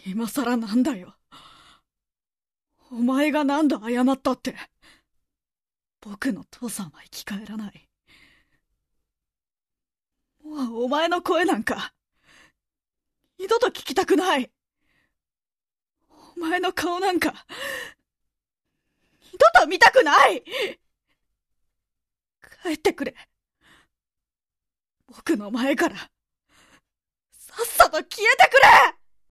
今さらなんだよ。お前が何度謝ったって。僕の父さんは生き返らない。もうお前の声なんか、二度と聞きたくない。お前の顔なんか、二度と見たくない。帰ってくれ。僕の前から、さっさと消えてくれ。